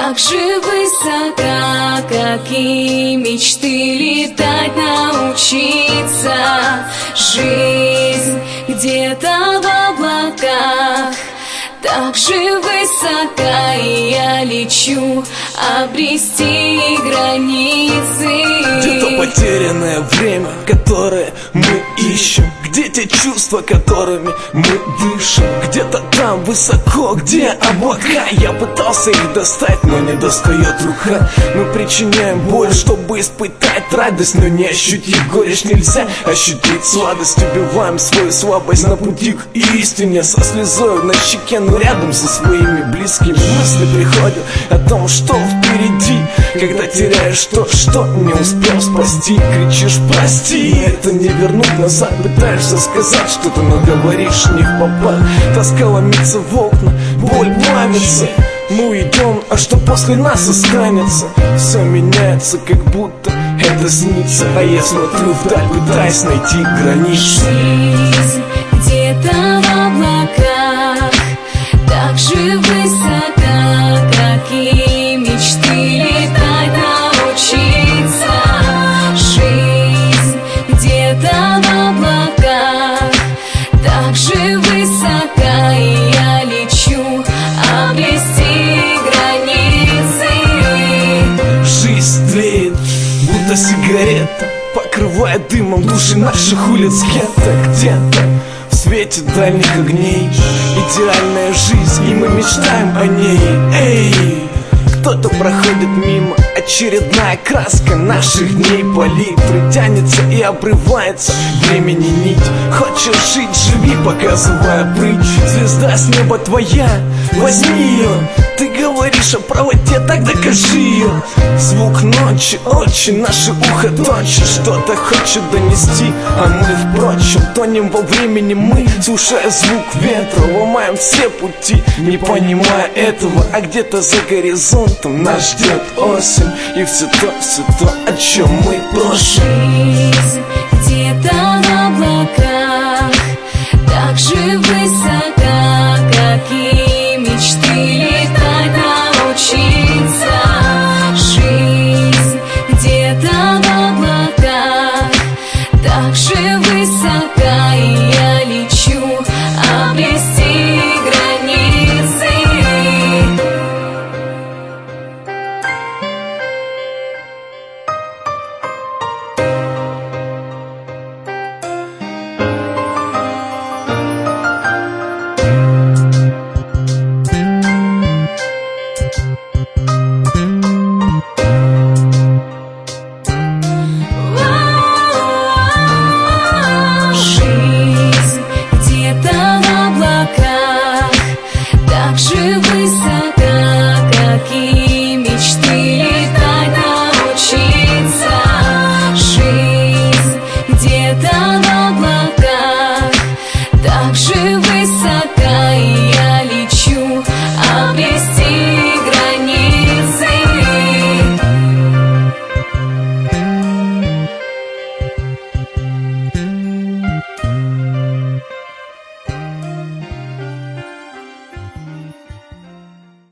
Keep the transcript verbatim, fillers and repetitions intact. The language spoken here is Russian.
так же высока, как и мечты летать научиться. Жизнь где-то в облаках, так же высока, и я лечу обрести границы. Где-то потерянное время, которое мы ищем, где те чувства, которыми мы дышим. Где-то там высоко, где облака, я пытался их достать, но не достает рука. Мы причиняем боль, чтобы испытать радость, но не ощутить горечь нельзя ощутить сладость. Убиваем свою слабость на пути к истине, со слезой на щеке, но рядом со своими близкими. Мысли приходят о том, что впереди, когда теряешь то, что не успел спасти. Кричишь прости, это не вернуть назад. Пытаешься сказать что-то, но говоришь не в попад. Тоска ломится в окна, боль плавится. Мы идем, а что после нас останется? Все меняется, как будто это снится, а я смотрю вдаль, пытаясь найти границы. Жизнь где-то в облаках, так же высока, как и мечты летать научиться. Жизнь где-то в облаках, так же высока, и я лечу обрести границы. Жизнь тлеет, будто сигарета, покрывая дымом души наших улиц гетто. Где-то в свете дальних огней идеальная жизнь, и мы мечтаем о ней. Эй! Кто-то проходит мимо, очередная краска наших дней палитры тянется и обрывается времени нить. Хочешь жить, живи, показывая прыть. Звезда с неба твоя, возьми ее. Ты говоришь о правоте, так докажи ее. Звук ночи, очень наше ухо точит, что-то хочет донести, а мы, впрочем, тонем во времени. Мы, слушая звук ветра, ломаем все пути, не понимая этого, а где-то за горизонтом нас ждет осень. И все то, все то, о чем мы просим. Жизнь где-то в облаках, так же высоко,